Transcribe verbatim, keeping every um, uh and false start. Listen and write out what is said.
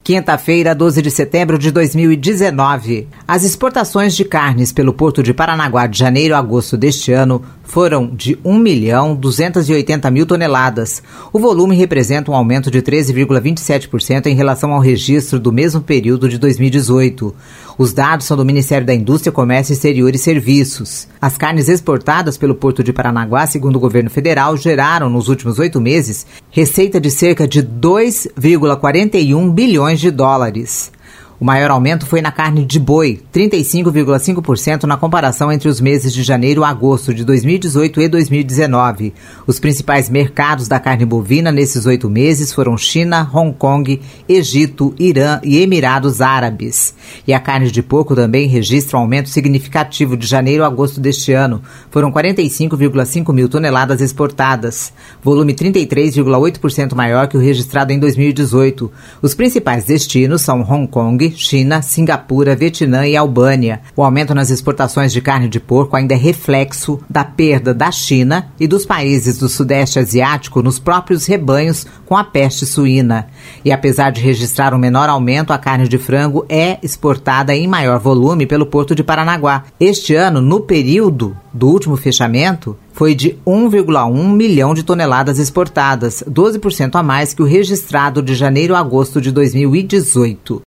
Quinta-feira, doze de setembro de dois mil e dezenove. As exportações de carnes pelo Porto de Paranaguá de janeiro a agosto deste ano foram de um milhão duzentos e oitenta mil toneladas. O volume representa um aumento de treze vírgula vinte e sete por cento em relação ao registro do mesmo período de dois mil e dezoito. Os dados são do Ministério da Indústria, Comércio Exterior e Serviços. As carnes exportadas pelo Porto de Paranaguá, segundo o governo federal, geraram nos últimos oito meses receita de cerca de dois vírgula quarenta e um bilhões de dólares. O maior aumento foi na carne de boi, trinta e cinco vírgula cinco por cento na comparação entre os meses de janeiro a agosto de dois mil e dezoito e dois mil e dezenove. Os principais mercados da carne bovina nesses oito meses foram China, Hong Kong, Egito, Irã e Emirados Árabes. E a carne de porco também registra um aumento significativo de janeiro a agosto deste ano. Foram quarenta e cinco vírgula cinco mil toneladas exportadas, volume trinta e três vírgula oito por cento maior que o registrado em dois mil e dezoito. Os principais destinos são Hong Kong, China, Singapura, Vietnã e Albânia. O aumento nas exportações de carne de porco ainda é reflexo da perda da China e dos países do Sudeste Asiático nos próprios rebanhos com a peste suína. E apesar de registrar um menor aumento, a carne de frango é exportada em maior volume pelo Porto de Paranaguá. Este ano, no período do último fechamento, foi de um vírgula um milhão de toneladas exportadas, doze por cento a mais que o registrado de janeiro a agosto de dois mil e dezoito.